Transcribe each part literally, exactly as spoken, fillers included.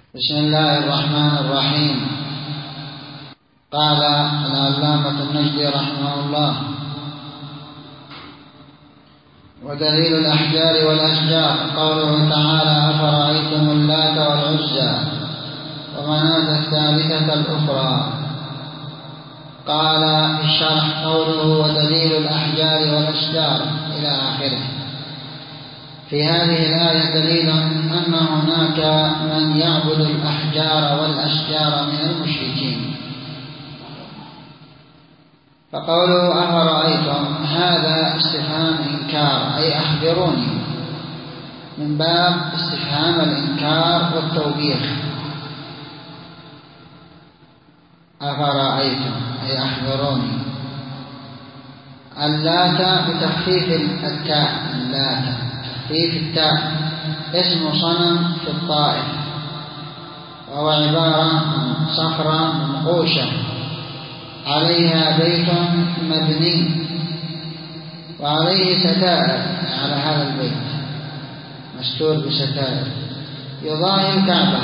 بسم الله الرحمن الرحيم. قال العلامة النجدي رحمه الله: ودليل الأحجار والأشجار قوله تعالى: أفرأيتم اللات والعزى ومناة الثالثة الأخرى. قال في الشرح: قوله ودليل الأحجار والأشجار إلى آخره. في هذه الآية دليل أن هناك من يعبد الأحجار والأشجار من المشركين. فقوله أفرأيتم هذا استفهام إنكار، أي أخبروني، من باب استفهام الإنكار والتوبيخ. أفرأيتم أي أخبروني. اللات بتخفيف التاء، اللات تخفيف التاء، اسم صنم في الطائف، وهو عبارة عن صخرة منقوشة عليها بيت مبني وعليه ستائر، على هذا البيت مستور بستائر، يضاهي الكعبة،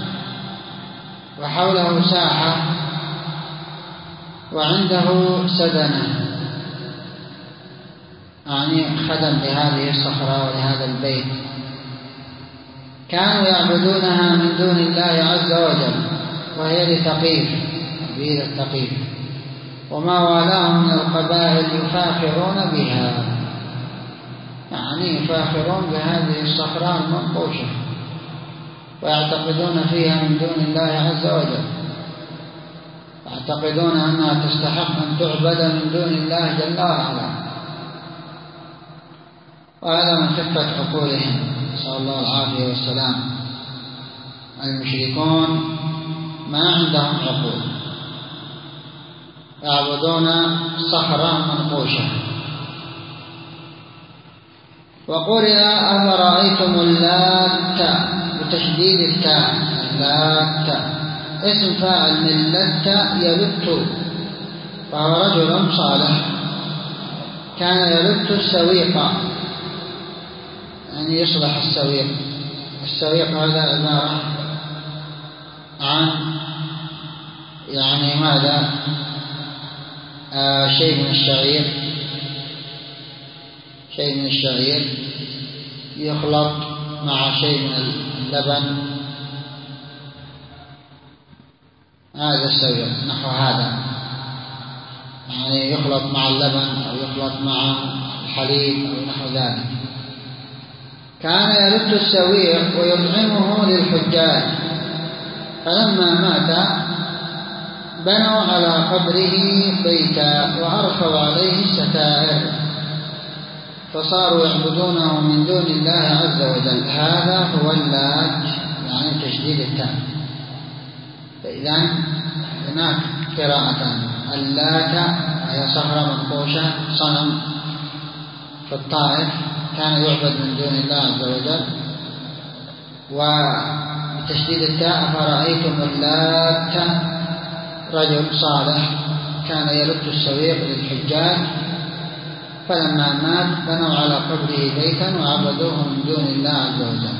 وحوله ساحة، وعنده سدنة، يعني خدم لهذه الصخرة ولهذا البيت. كانوا يعبدونها من دون الله عز وجل، وهي لثقيف، قبيلة ثقيف، وما والاهم من القبائل يفاخرون بها، يعني يفاخرون بهذه الصخرة المنقوشة ويعتقدون فيها من دون الله عز وجل، يعتقدون أنها تستحق أن تعبد من دون الله جل وعلا. وهذا من خفة عقولهم، نسأل الله العافية والسلام. المشركون ما عندهم عقول، يعبدون صخرة منقوشة. وقرئ أفرأيتم اللات بتشديد التاء، اللات اسم فاعل من لت يلت، فهو رجل صالح كان يلت السويق، يعني يصلح السويق. السويق هذا عبارة عن يعني ماذا؟ آه شيء من الشعير، شيء من الشعير يخلط مع شيء من اللبن، هذا السويق نحو هذا، يعني يخلط مع اللبن أو يخلط مع الحليب أو نحو ذلك. كان يلت السويق ويطعمه للحجاج، فلما مات بنوا على قبره بيتا وأرخوا عليه الستائر، فصاروا يعبدونه من دون الله عز وجل. هذا هو اللات، يعني تشديد التاء. فإذا هناك قراءة اللات، هي صخرة منقوشة، صنم في الطائف كان يعبد من دون الله عز وجل. وبتشديد التاء أفرأيتم اللات، رجل صالح كان يلت السويق للحجاج، فلما مات بنوا على قبره بيتا وعبدوه من دون الله عز وجل.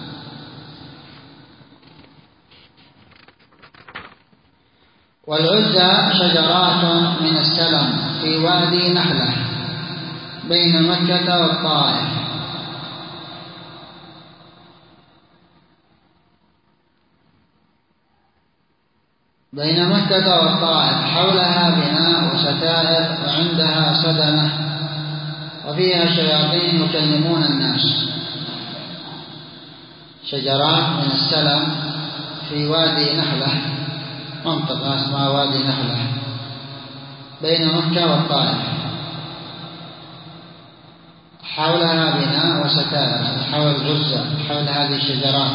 والعزى شجرات من السلم في وادي نحلة بين مكة والطائف. بين مكة والطائف، حولها بناء وستائر، وعندها سدنة، وفيها شياطين يكلمون الناس. شجرات من السلم في وادي نحلة، منطقة اسمها وادي نحلة بين مكة والطائف، حولها بناء وستائر، حول العزى، حول هذه الشجرات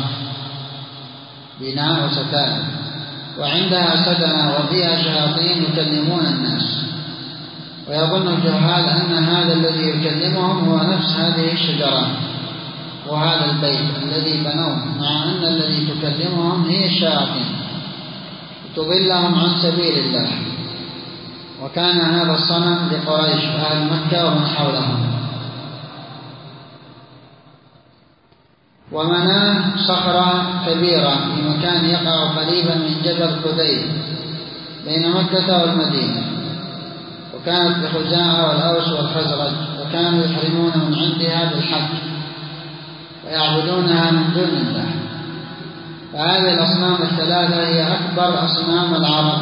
بناء وستائر، وعندها سدنة، وفيها شياطين يكلمون الناس. ويظن الجهال أن هذا الذي يكلمهم هو نفس هذه الشجرات وهذا البيت الذي بنوه، مع أن الذي تكلمهم هي الشياطين تضلهم عن سبيل الله. وكان هذا الصنم لقريش أهل مكة ومن حولهم. ومناه صخرة كبيرة في مكان يقع قريبا من جبل قديد بين مكة والمدينة، وكانت لخزاعة والأوس والخزرج، وكانوا يحرمون من عندها بالحج ويعبدونها من دون الله. فهذه الأصنام الثلاثة هي أكبر أصنام العرب: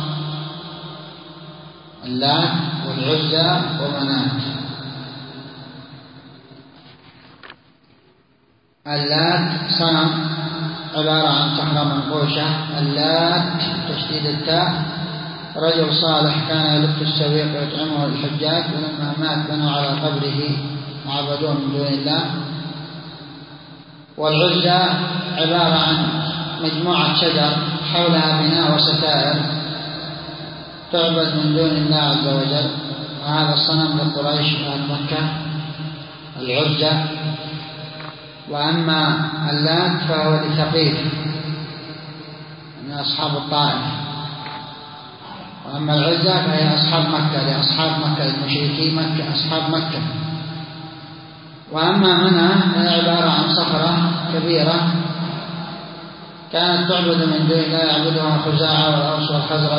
اللات والعزى ومناة. اللات صنم عبارة عن صخرة منقوشة. اللات تشديد التاء رجل صالح كان يلف السويق ويطعمه الحجاج، ولما مات بنوا على قبره وعبدوه من دون الله. والعزى عبارة عن مجموعة شجر حولها بناء وستائر تعبد من دون الله عز وجل، وهذا الصنم لقريش أهل مكة العزى. وأما اللات فهو لثقيف من أصحاب الطائف. وأما العزى فهي أصحاب مكة، لأصحاب مكة المشركين مكة أصحاب مكة. وأما مناه فهي عبارة عن صخرة كبيرة كانت تعبد من دون الله يعبدها خزاعة والأوس والخزرج،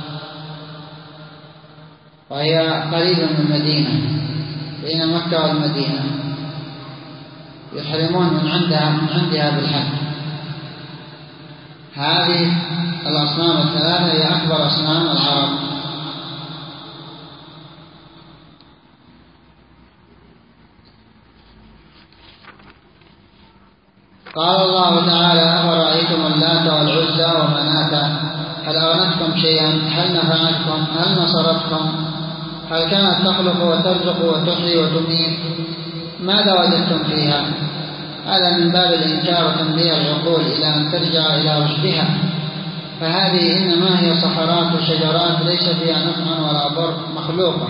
وهي قريبة من المدينة بين مكة والمدينة، يحرمون من عندها من عندها بالحج. هذه الأصنام الثلاثة هي أكبر أصنام العرب. قال الله تعالى: أفرأيتم اللات والعزى ومناة هل أغنتكم شيئا؟ هل نفعتكم؟ هل نصرتكم؟ هل كانت تخلق وترزق وتحيي وتميت؟ ماذا وجدتم فيها؟ هذا من باب الإنكار وتنبيه العقول إلى أن ترجع إلى رشدها، فهذه إنما هي صخرات وشجرات ليس فيها نفع ولا ضر، مخلوقة.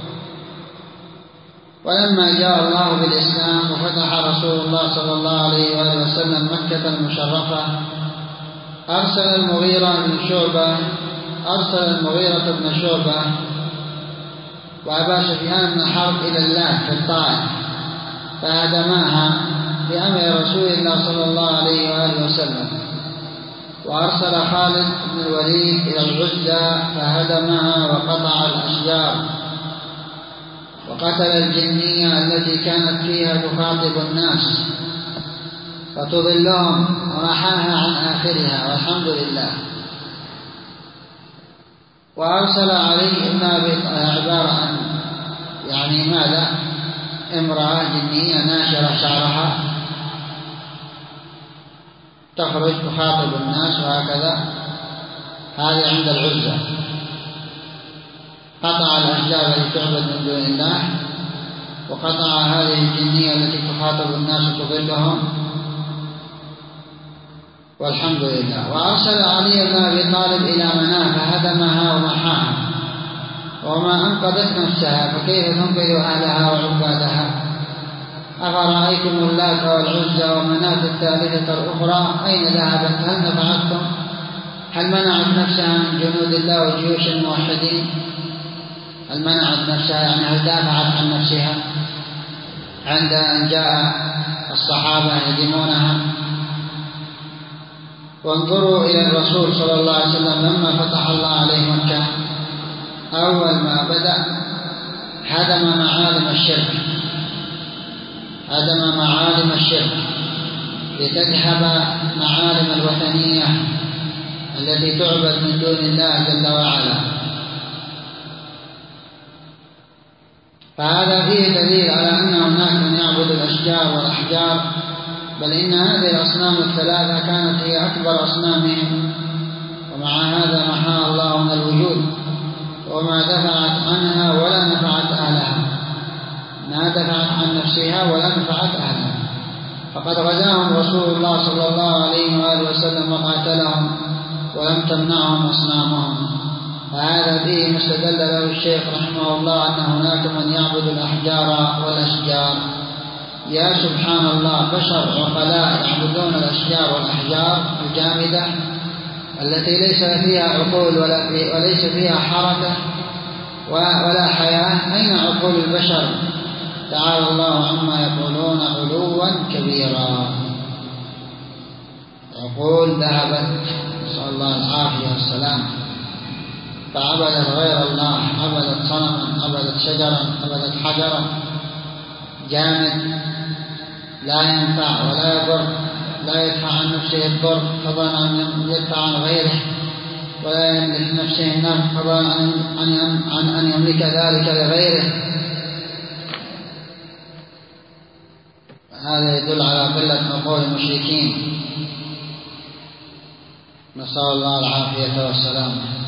ولما جاء الله بالإسلام وفتح رسول الله صلى الله عليه وآله وسلم مكة المشرفة، أرسل المغيرة بن شعبة أرسل المغيرة بن شعبة وأبا سفيان بن حرب إلى اللات في الطائف فهدماها بأمر رسول الله صلى الله عليه وآله وسلم. وأرسل خالد بن الوليد إلى العزى فهدمها وقطع الأشجار وقتل الجنية التي كانت فيها تخاطب الناس فتضلهم ومحاها عن آخرها، والحمد لله. وأرسل علي بن أبي عبارة عن يعني ماذا امرأة جنية ناشرة شعرها تخرج تخاطب الناس وهكذا، هذه عند العزى. قطع الأشجار التي تعبد من دون الله، وقطع هذه الجنية التي تخاطب الناس وتضلهم، والحمد لله. وأرسل علي بن أبي طالب إلى مناة فهدمها ومحاها وما أنقذت نفسها، فكيف تنقذ أهلها وعبادها؟ أفرأيتم اللات والعزى ومناة الثالثة الأخرى أين ذهبت؟ هل نفعتكم؟ هل منعت نفسها من جنود الله وجيوش الموحدين؟ هل منعت نفسها يعني هل دافعت عن نفسها عند أن جاء الصحابة يهدمونها؟ وانظروا إلى الرسول صلى الله عليه وسلم لما فتح الله عليه مكة، أول ما بدأ هدم معالم الشرك هدم معالم الشرك لتذهب معالم الوثنية التي تعبد من دون الله جل وعلا. فهذا فيه دليل على أن هناك من يعبد الأشجار والأحجار، بل إن هذه الأصنام الثلاثة كانت هي أكبر أصنامهم، ومع هذا محاها الله من الوجود وما دفعت عنها ولا نفعت أهلها، ما دفعت عن نفسها ولا نفعت أهلها. فقد غزاهم رسول الله صلى الله عليه وآله وسلم وقاتلهم ولم تمنعهم أصنامهم. فهذا فيه ما استدل له الشيخ رحمه الله أن هناك من يعبد الأحجار والأشجار. يا سبحان الله، بشر عقلاء يعبدون الأشجار والأحجار الجامدة التي ليس فيها عقول ولا في وليس فيها حركة ولا حياة. أين عقول البشر؟ تعالى الله عما يقولون علوا كبيرا. عقول ذهبت، نسأل الله العافية والسلام، فعبدت غير الله، عبدت صنما، عبدت شجرا، عبدت حجرا جامد لا ينفع ولا يضر، لا يدفع عن نفسه الضر فضلا عن يدفع عن غيره، ولا يملك نفسه النفع فضلا عن أن يملك ذلك لغيره. هذا يدل على قلة عقول المشركين، نسأل الله العافية والسلام.